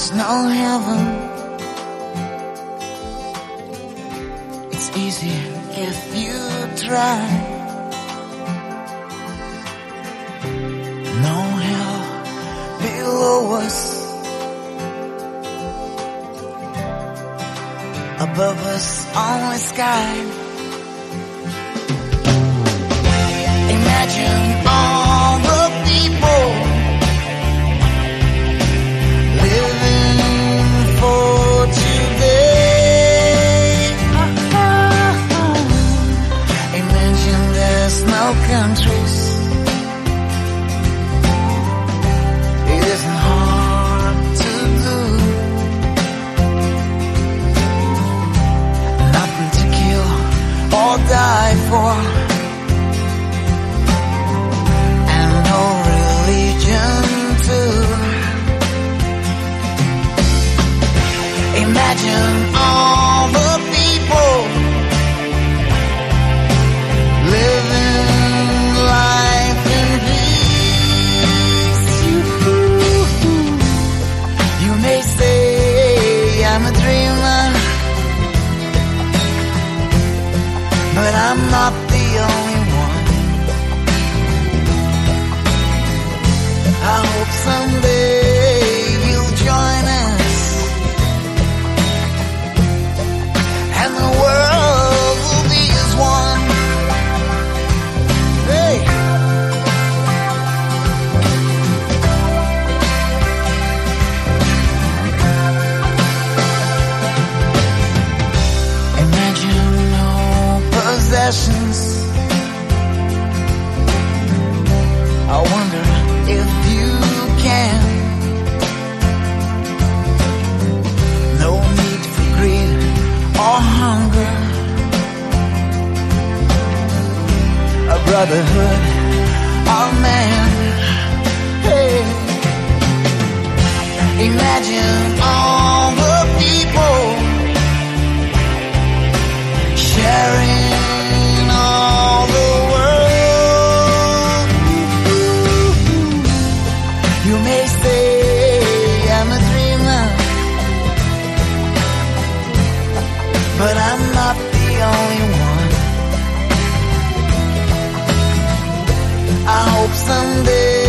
no heaven. It's easy if you try. No hell below us. Above us only sky. Imagine all the people living for today. Imagine there's no countries. It isn't hard to do. Nothing to kill or die for. And no religion too. Imagine all the people living life in peace. You may say I'm a dreamer, but I'm not the only one. I hope someday you'll join us, and the world will be as one. Hey. Imagine no possessions. I wonder if you can. No need for greed or hunger. A brotherhood of man. Hey. Imagine all the people sharing all the world. You may say I'm a dreamer, but I'm not the only one. I hope someday